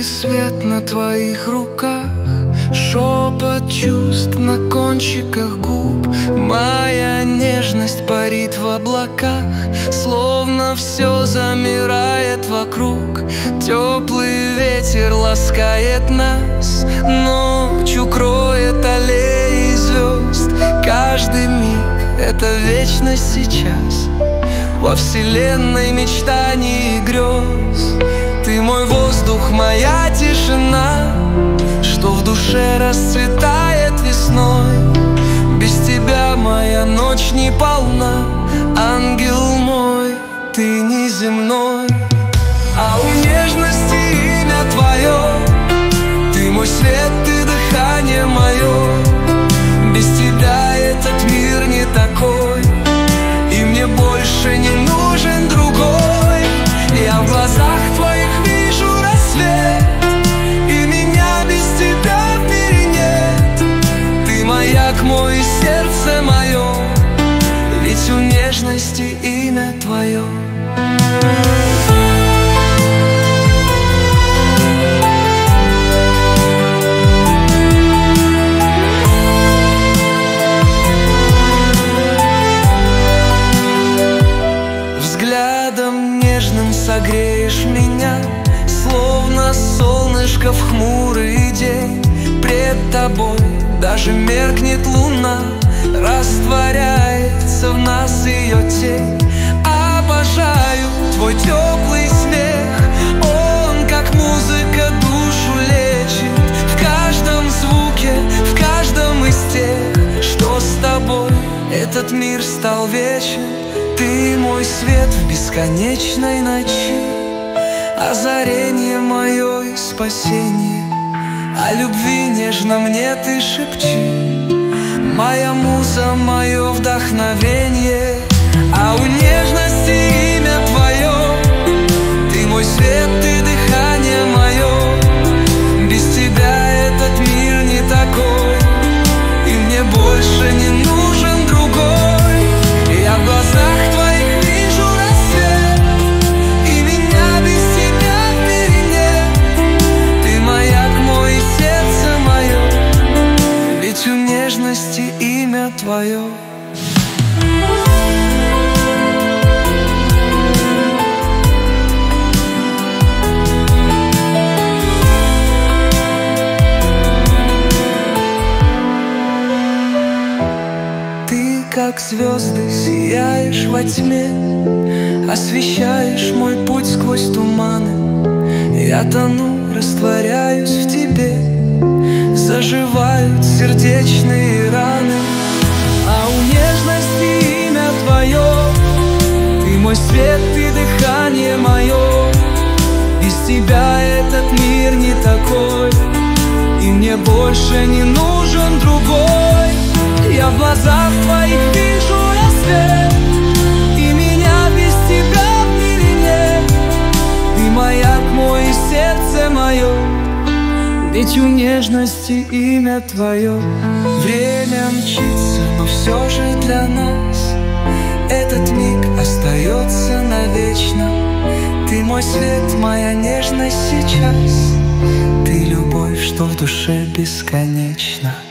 свет на твоих руках, шепот чувств на кончиках губ. Моя нежность парит в облаках, словно все замирает вокруг. Теплый ветер ласкает нас, ночь укроет аллеи звезд. Каждый миг — это вечность сейчас, во вселенной мечтаний и грез. Ты мой воздух, моя тишина, что в душе расцветает весной. Без тебя моя ночь не полна, ангел мой, ты неземной. А у нежности имя твое, ты мой свет, ты дыхание мое. Без тебя этот мир не такой, и мне больше не нужен другой. Я в глазах твоих вижу рассвет, и меня без тебя в мире нет. Ты маяк мой, сердце мое, ведь у нежности имя твое. Взглядом нежным согреешь меня, словно солнышко в хмурый день. Пред тобой даже меркнет луна, растворяется в нас ее тень. Обожаю твой теплый смех, он как музыка душу лечит. В каждом звуке, в каждом из тех, что с тобой этот мир стал вечен. Ты мой свет в бесконечной ночи, озарение мое и спасение. О любви нежно мне ты шепчи, моя муза, мое вдохновение. А у нежности имя твое, ты мой свет, ты дыхание мое. Без тебя этот мир не такой, и мне больше не нужен другой. Я в глазах твоих вижу рассвет, и меня без тебя в мире нет. Ты маяк мой, сердце мое, ведь у нежности имя твое. Как звезды сияешь во тьме, освещаешь мой путь сквозь туманы. Я тону, растворяюсь в тебе, заживают сердечные раны. А у нежности имя твое, ты мой свет, ты дыхание мое. Без тебя этот мир не такой, и мне больше не нужен другой. Я в глазах твоих вижу рассвет, и меня без тебя в мире нет. Ты маяк мой, сердце мое, ведь у нежности имя твое. Время мчится, но все же для нас этот миг остается навечно. Ты мой свет, моя нежность сейчас, ты любовь, что в душе бесконечна.